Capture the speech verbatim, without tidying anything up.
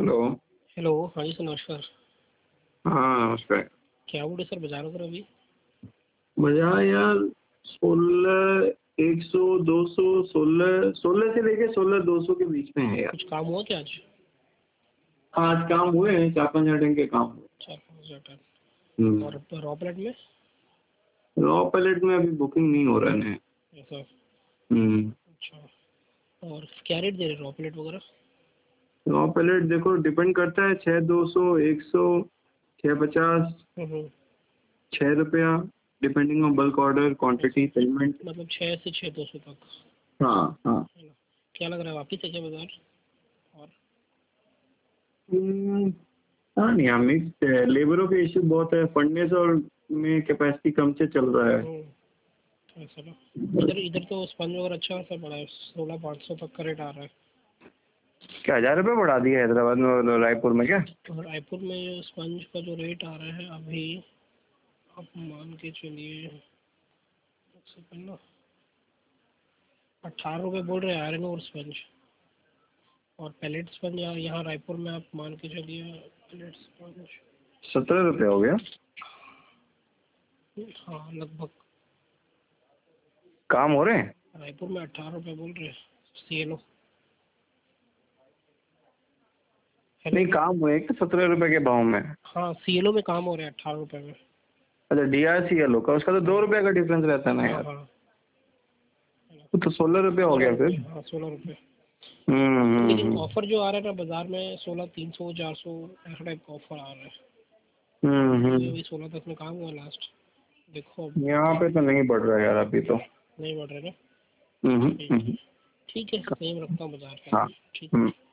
Hello. Hello, हाँ जी sir, नमस्कार। हाँ नमस्कार। क्या बोले सर, बाजार सर अभी? बाजार यार सोलह एक सौ दो सौ सोलह सोलह से लेके सोलह दो सौ के बीच में है यार। कुछ काम हुआ क्या आज? आज काम हुए हैं, चार पाँच हजार के काम हुए। चार पाँच हजार टन। हम्म। और रॉ प्लेट में? रॉ पैलेट में अभी बुकिंग नहीं हो रहा है। ऐसा? हम्म। अच्छा। और क्या रेट दे रहे रॉ प्लेट वगैरह? रॉ पैलेट देखो डिपेंड करता है, छः दो सौ एक सौ छः पचास हम्म। छः रुपया depending on bulk order quantity payment. मतलब छः से छः दो सौ तक? हाँ हाँ। है ना? क्या लग रहा है, वापिस है क्या बाजार? और हम्म, हाँ नहीं यार, मिक्स है, लेबरों के इश्यू बहुत है, फंडनेस और में कैपेसिटी कम से चल रहा है। हम्म, ऐसा ना। इधर इधर तो स्पंज वगैरह अच्छा खासा पड़ा है, सोलह पाँच सौ तक का रेट आ रहा है। क्या हजार रुपये बढ़ा दिया हैदराबाद में और रायपुर में क्या? और रायपुर में जो स्पंज का जो रेट आ रहा है अभी, आप मान के चलिए, एक सेकंड ना, अट्ठारह रुपये बोल रहे हैं आयरन और स्पंज। और पैलेट स्पंज यहाँ यहाँ रायपुर में आप मान के चलिए, पैलेट स्पंज सत्रह रुपये हो गया। हाँ लगभग। काम हो रहे हैं? रायपुर में अट्ठारह रुपये बोल रहे हैं सी एल ओ। नहीं, काम हुए कि सत्रह रुपये के भाव में। हाँ सी एल ओ में काम हो रहे हैं अट्ठारह रुपये में। अच्छा, D R C L O का उसका तो दो रुपये का डिफरेंस रहता है ना हाँ यार। हाँ, वो तो सोलह रुपये हो सोलह गया रुपये फिर। हाँ सोलह रुपये। हम्म हम्म, लेकिन हम्म ऑफर जो आ रहा है ना बाजार में, सोलह तीन सौ चार सौ ऐसा टाइप का ऑफर आ रहा है। हम्म अभी हम्म। अभी सोलह तक में काम हुआ लास्ट। देखो अब यहाँ पे तो नहीं बढ़ रहा यार अभी तो। नहीं बढ़ रहा है ना। हम्म ठीक है, हम्म। ठीक है, सेम रखता हूँ बाजार का। हाँ। ठीक हम्म। है।